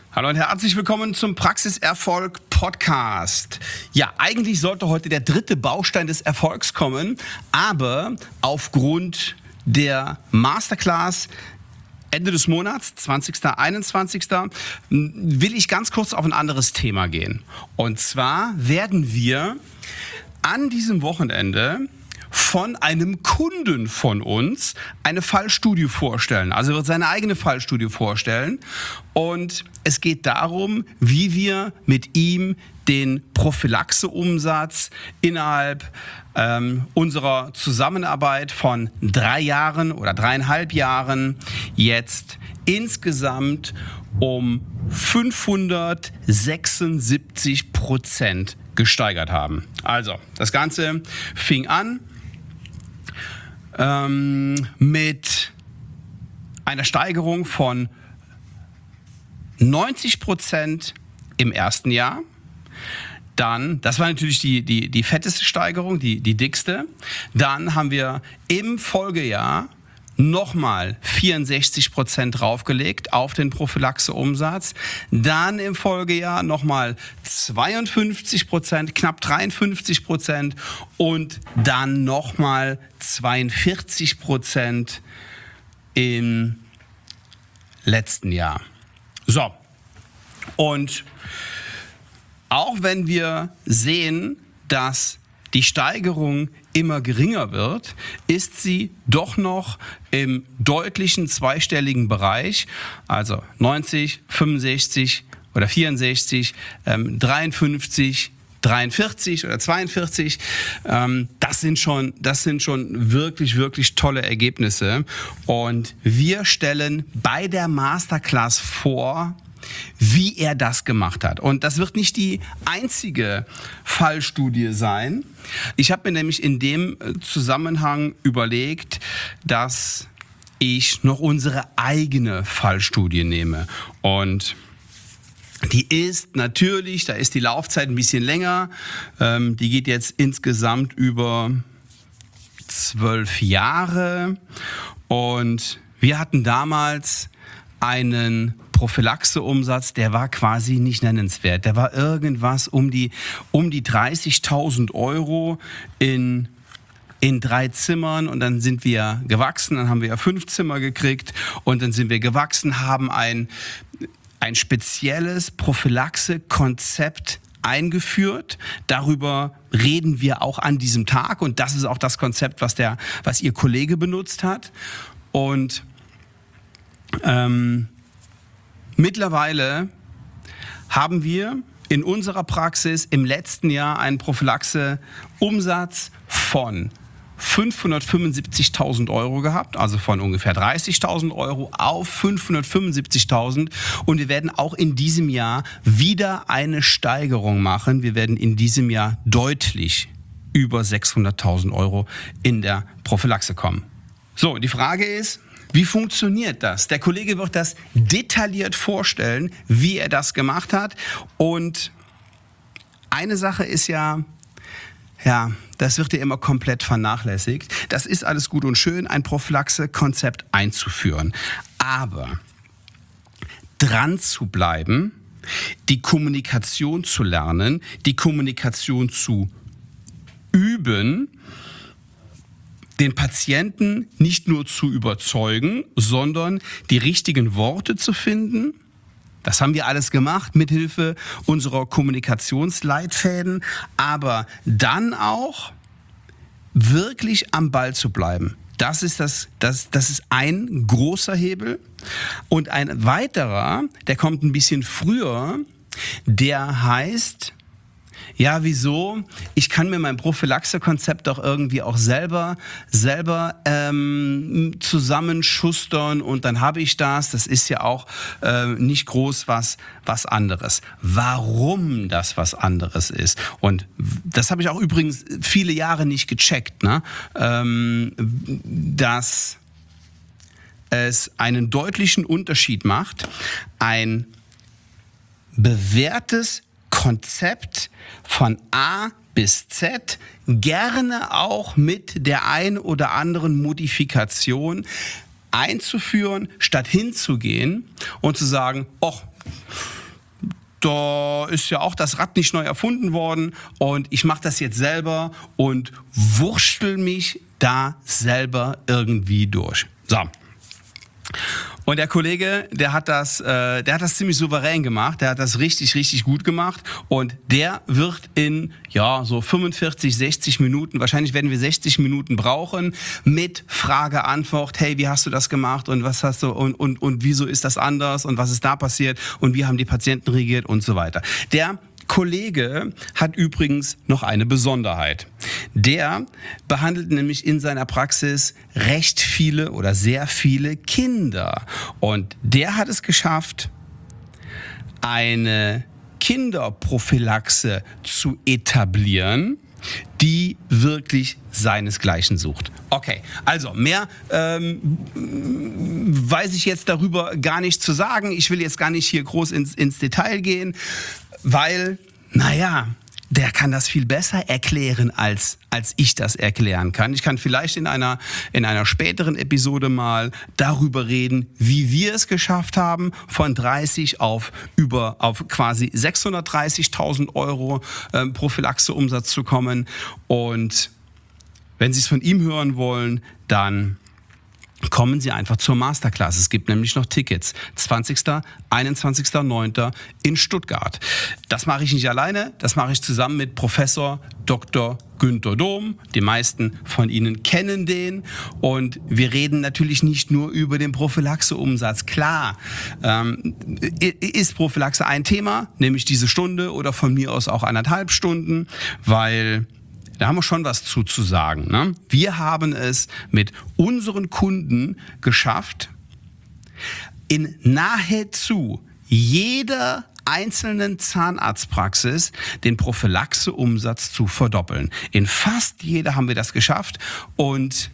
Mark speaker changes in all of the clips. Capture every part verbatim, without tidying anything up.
Speaker 1: Hallo und herzlich willkommen zum Praxiserfolg Podcast. Ja, eigentlich sollte heute der dritte Baustein des Erfolgs kommen, aber aufgrund der Masterclass Ende des Monats, zwanzigster einundzwanzigster will ich ganz kurz auf ein anderes Thema gehen. Und zwar werden wir an diesem Wochenende von einem Kunden von uns eine Fallstudie vorstellen. Also er wird seine eigene Fallstudie vorstellen. Und es geht darum, wie wir mit ihm den Prophylaxeumsatz innerhalb ähm, unserer Zusammenarbeit von drei Jahren oder dreieinhalb Jahren jetzt insgesamt um fünfhundertsechsundsiebzig Prozent gesteigert haben. Also, das Ganze fing an ähm, mit einer Steigerung von neunzig Prozent im ersten Jahr. Dann, das war natürlich die, die, die fetteste Steigerung, die, die dickste. Dann haben wir im Folgejahr nochmal vierundsechzig Prozent draufgelegt auf den Prophylaxeumsatz. Dann im Folgejahr nochmal zweiundfünfzig Prozent, knapp dreiundfünfzig Prozent und dann nochmal zweiundvierzig Prozent im letzten Jahr. So, und auch wenn wir sehen, dass die Steigerung immer geringer wird, ist sie doch noch im deutlichen zweistelligen Bereich, also neunzig, fünfundsechzig oder vierundsechzig, ähm, dreiundfünfzig, dreiundvierzig oder zweiundvierzig. Ähm, das sind schon, das sind schon wirklich, wirklich tolle Ergebnisse. Und wir stellen bei der Masterclass vor, wie er das gemacht hat. Und das wird nicht die einzige Fallstudie sein. Ich habe mir nämlich in dem Zusammenhang überlegt, dass ich noch unsere eigene Fallstudie nehme. Und die ist natürlich, da ist die Laufzeit ein bisschen länger. Ähm, die geht jetzt insgesamt über zwölf Jahre. Und wir hatten damals einen Prophylaxeumsatz, der war quasi nicht nennenswert. Der war irgendwas um die, um die dreißigtausend Euro in, in drei Zimmern und dann sind wir gewachsen, dann haben wir ja fünf Zimmer gekriegt und dann sind wir gewachsen, haben ein, ein spezielles Prophylaxe-Konzept eingeführt. Darüber reden wir auch an diesem Tag und das ist auch das Konzept, was, der, was Ihr Kollege benutzt hat. Und ähm, mittlerweile haben wir in unserer Praxis im letzten Jahr einen Prophylaxe-Umsatz von fünfhundertfünfundsiebzigtausend Euro gehabt, also von ungefähr dreißigtausend Euro auf fünfhundertfünfundsiebzigtausend. Und wir werden auch in diesem Jahr wieder eine Steigerung machen. Wir werden in diesem Jahr deutlich über sechshunderttausend Euro in der Prophylaxe kommen. So, die Frage ist, wie funktioniert das? Der Kollege wird das detailliert vorstellen, wie er das gemacht hat. Und eine Sache ist ja, ja, das wird ja immer komplett vernachlässigt. Das ist alles gut und schön, ein Prophylaxe-Konzept einzuführen. Aber dran zu bleiben, die Kommunikation zu lernen, die Kommunikation zu üben, den Patienten nicht nur zu überzeugen, sondern die richtigen Worte zu finden. Das haben wir alles gemacht mithilfe unserer Kommunikationsleitfäden, aber dann auch wirklich am Ball zu bleiben. Das ist, das, das, das ist ein großer Hebel. Und ein weiterer, der kommt ein bisschen früher, der heißt: Ja, wieso? Ich kann mir mein Prophylaxe-Konzept doch irgendwie auch selber, selber ähm, zusammenschustern und dann habe ich das. Das ist ja auch äh, nicht groß was, was anderes. Warum das was anderes ist? Und das habe ich auch übrigens viele Jahre nicht gecheckt, ne? ähm, dass es einen deutlichen Unterschied macht, ein bewährtes Konzept von A bis Z, gerne auch mit der ein oder anderen Modifikation einzuführen, statt hinzugehen und zu sagen, ach, da ist ja auch das Rad nicht neu erfunden worden und ich mache das jetzt selber und wurschtel mich da selber irgendwie durch. So. Und der Kollege, der hat das, äh, der hat das ziemlich souverän gemacht, der hat das richtig, richtig gut gemacht und der wird in, ja, so fünfundvierzig, sechzig Minuten, wahrscheinlich werden wir sechzig Minuten brauchen, mit Frage, Antwort, hey, wie hast du das gemacht und was hast du und, und, und wieso ist das anders und was ist da passiert und wie haben die Patienten reagiert und so weiter. Der Kollege hat übrigens noch eine Besonderheit. Der behandelt nämlich in seiner Praxis recht viele oder sehr viele Kinder. Und der hat es geschafft, eine Kinderprophylaxe zu etablieren, die wirklich seinesgleichen sucht. Okay, also mehr ähm, weiß ich jetzt darüber gar nicht zu sagen. Ich will jetzt gar nicht hier groß ins, ins Detail gehen, weil, naja, der kann das viel besser erklären, als, als ich das erklären kann. Ich kann vielleicht in einer, in einer späteren Episode mal darüber reden, wie wir es geschafft haben, von dreißig auf über auf quasi sechshundertdreißigtausend Euro ähm, Prophylaxe-Umsatz zu kommen. Und wenn Sie es von ihm hören wollen, dann kommen Sie einfach zur Masterclass. Es gibt nämlich noch Tickets. zwanzigsten, einundzwanzigsten neunten in Stuttgart. Das mache ich nicht alleine, das mache ich zusammen mit Professor Doktor Günther Dom. Die meisten von Ihnen kennen den. Und wir reden natürlich nicht nur über den Prophylaxe-Umsatz. Klar, ähm, ist Prophylaxe ein Thema, nämlich diese Stunde oder von mir aus auch anderthalb Stunden, weil da haben wir schon was zu, zu sagen. Ne? Wir haben es mit unseren Kunden geschafft, in nahezu jeder einzelnen Zahnarztpraxis den Prophylaxe-Umsatz zu verdoppeln. In fast jeder haben wir das geschafft und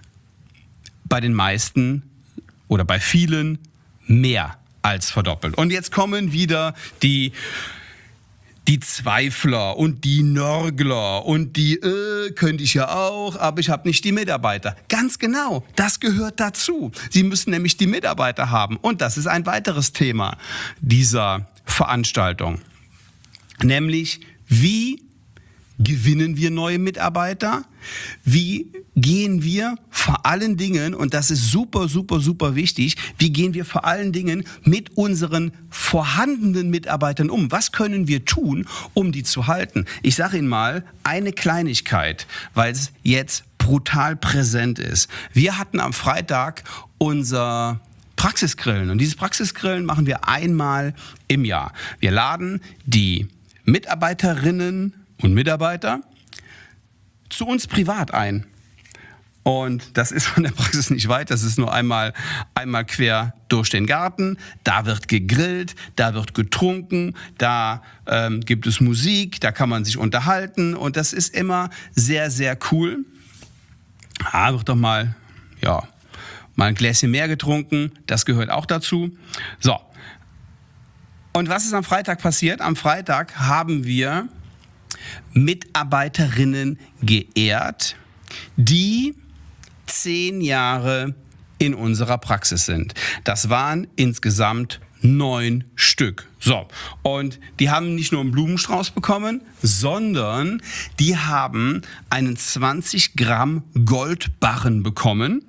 Speaker 1: bei den meisten oder bei vielen mehr als verdoppelt. Und jetzt kommen wieder die Die Zweifler und die Nörgler und die, äh, könnte ich ja auch, aber ich habe nicht die Mitarbeiter. Ganz genau, das gehört dazu. Sie müssen nämlich die Mitarbeiter haben. Und das ist ein weiteres Thema dieser Veranstaltung. Nämlich, wie gewinnen wir neue Mitarbeiter? Wie gehen wir vor allen Dingen, und das ist super, super, super wichtig, wie gehen wir vor allen Dingen mit unseren vorhandenen Mitarbeitern um? Was können wir tun, um die zu halten? Ich sage Ihnen mal eine Kleinigkeit, weil es jetzt brutal präsent ist. Wir hatten am Freitag unser Praxisgrillen und dieses Praxisgrillen machen wir einmal im Jahr. Wir laden die Mitarbeiterinnen und Mitarbeiter zu uns privat ein. Und das ist von der Praxis nicht weit, das ist nur einmal, einmal quer durch den Garten. Da wird gegrillt, da wird getrunken, da ähm, gibt es Musik, da kann man sich unterhalten und das ist immer sehr, sehr cool. Ah, wird doch mal, ja, mal ein Gläschen mehr getrunken, das gehört auch dazu. So, und was ist am Freitag passiert? Am Freitag haben wir Mitarbeiterinnen geehrt, die zehn Jahre in unserer Praxis sind. Das waren insgesamt neun Stück. So, und die haben nicht nur einen Blumenstrauß bekommen, sondern die haben einen zwanzig Gramm Goldbarren bekommen.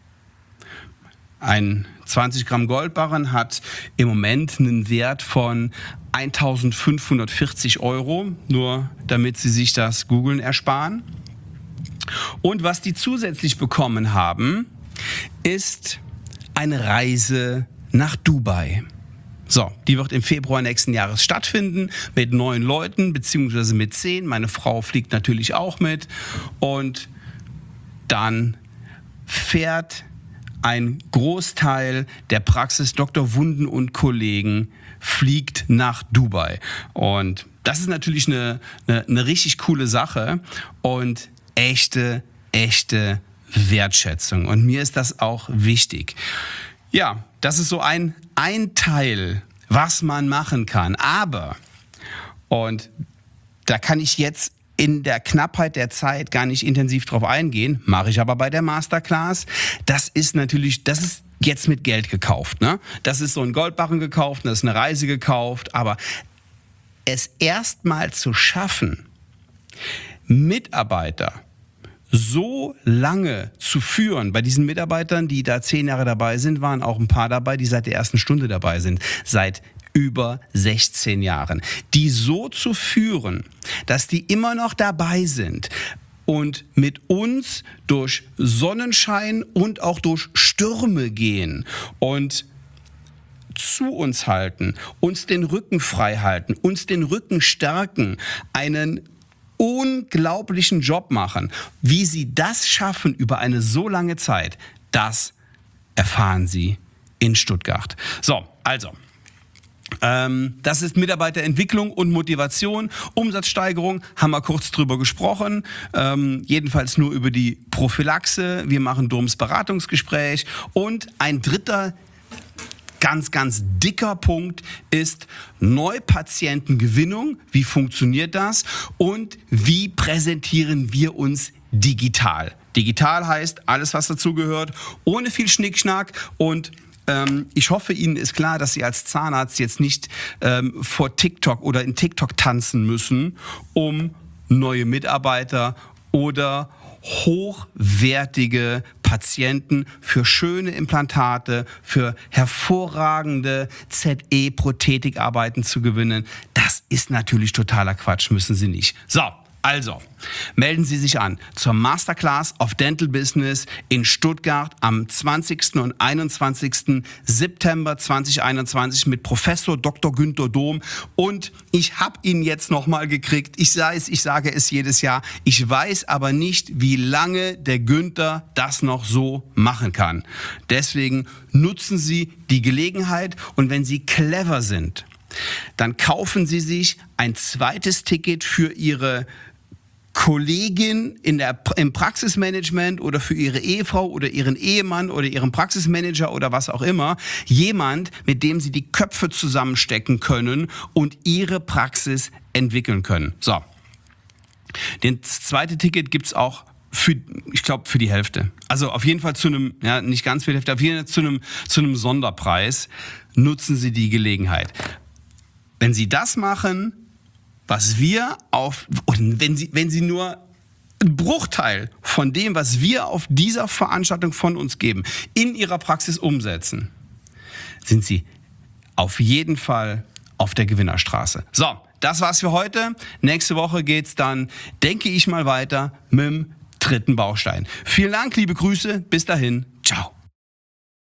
Speaker 1: Ein zwanzig Gramm Goldbarren hat im Moment einen Wert von eintausendfünfhundertvierzig Euro, nur damit Sie sich das Googlen ersparen. Und was die zusätzlich bekommen haben, ist eine Reise nach Dubai. So, die wird im Februar nächsten Jahres stattfinden mit neun Leuten, beziehungsweise mit zehn. Meine Frau fliegt natürlich auch mit. Und dann fährt ein Großteil der Praxis Doktor Wunden und Kollegen fliegt nach Dubai. Und das ist natürlich eine, eine, eine richtig coole Sache und echte, echte Wertschätzung. Und mir ist das auch wichtig. Ja, das ist so ein, ein Teil, was man machen kann. Aber, und da kann ich jetzt in der Knappheit der Zeit gar nicht intensiv drauf eingehen, mache ich aber bei der Masterclass. Das ist natürlich, das ist jetzt mit Geld gekauft, ne? Das ist so ein Goldbarren gekauft, das ist eine Reise gekauft, aber es erstmal zu schaffen, Mitarbeiter so lange zu führen, bei diesen Mitarbeitern, die da zehn Jahre dabei sind, waren auch ein paar dabei, die seit der ersten Stunde dabei sind, seit über sechzehn Jahren. Die so zu führen, dass die immer noch dabei sind und mit uns durch Sonnenschein und auch durch Stürme gehen und zu uns halten, uns den Rücken frei halten, uns den Rücken stärken, einen unglaublichen Job machen. Wie sie das schaffen über eine so lange Zeit, das erfahren Sie in Stuttgart. So, also, ähm, das ist Mitarbeiterentwicklung und Motivation. Umsatzsteigerung haben wir kurz drüber gesprochen, ähm, jedenfalls nur über die Prophylaxe. Wir machen Doms Beratungsgespräch und ein dritter ganz, ganz dicker Punkt ist Neupatientengewinnung. Wie funktioniert das? Und wie präsentieren wir uns digital? Digital heißt alles, was dazugehört, ohne viel Schnickschnack. Und ähm, ich hoffe, Ihnen ist klar, dass Sie als Zahnarzt jetzt nicht ähm, vor TikTok oder in TikTok tanzen müssen, um neue Mitarbeiter oder hochwertige Patienten für schöne Implantate, für hervorragende Z E-Prothetikarbeiten zu gewinnen. Das ist natürlich totaler Quatsch, müssen Sie nicht. So, also, melden Sie sich an zur Masterclass of Dental Business in Stuttgart am zwanzigsten und einundzwanzigsten September zweitausendeinundzwanzig mit Professor Doktor Günther Dom. Und ich habe ihn jetzt nochmal gekriegt. Ich sage es, ich sage es jedes Jahr. Ich weiß aber nicht, wie lange der Günther das noch so machen kann. Deswegen nutzen Sie die Gelegenheit und wenn Sie clever sind, dann kaufen Sie sich ein zweites Ticket für Ihre Kollegin in der, im Praxismanagement oder für ihre Ehefrau oder ihren Ehemann oder ihren Praxismanager oder was auch immer. Jemand, mit dem sie die Köpfe zusammenstecken können und ihre Praxis entwickeln können. So, das zweite Ticket gibt es auch für, ich glaube, für die Hälfte. Also auf jeden Fall zu einem, ja, nicht ganz für die Hälfte, auf jeden Fall zu einem, zu einem Sonderpreis. Nutzen Sie die Gelegenheit. Wenn Sie das machen, was wir auf, und wenn Sie, wenn Sie nur einen Bruchteil von dem, was wir auf dieser Veranstaltung von uns geben, in Ihrer Praxis umsetzen, sind Sie auf jeden Fall auf der Gewinnerstraße. So, das war's für heute. Nächste Woche geht's dann, denke ich mal, weiter mit dem dritten Baustein. Vielen Dank, liebe Grüße. Bis dahin. Ciao.